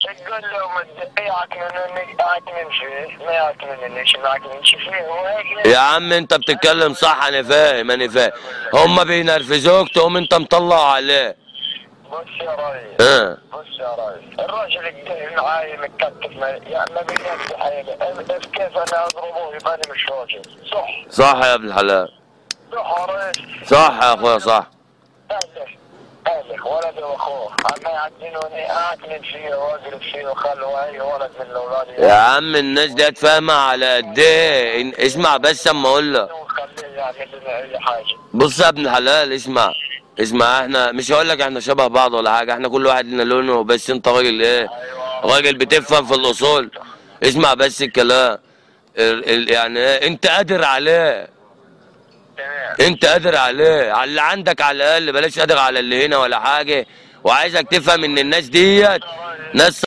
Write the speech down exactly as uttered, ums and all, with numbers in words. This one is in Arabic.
تقول له مد- يعكنني يعكنن فيه ما يعكننيش ما يعكننش فيه هو هيك. يا عم انت بتتكلم صح، انا فاهم انا فاهم. هما بينرفزوك تقوم انت مطلع عليه. بص يا ريس اه بص يا ريس، الراجل كده معاي متكتف ما يعني ما بينفس حاجه، كيف انا اضربه يبقى انا مش راجل؟ صح صح يا ابن الحلال، صح يا ريس. صح يا اخويا صح. اهلك اهلك ولدي واخوه عم يعدلوني اعكنن فيه واقرب فيه وخلوا اي ولد من الاولاد يا عم الناس دي فاهمة على قد ايه. ان- اسمع بس اما اقول لك. وخليه يعمل لنا اي حاجه. بص يا ابن الحلال، اسمع اسمع، احنا مش هقول لك احنا شبه بعض ولا حاجة، احنا كل واحد لنا لونه، بس انت راجل ايه، راجل بتفهم في الاصول. اسمع بس الكلام، ال ال يعني ايه، انت قادر عليه، تمام. انت قادر عليه على اللي عندك على الاقل، بلاش قادر على اللي هنا ولا حاجة. وعايزك تفهم ان الناس ديت ناس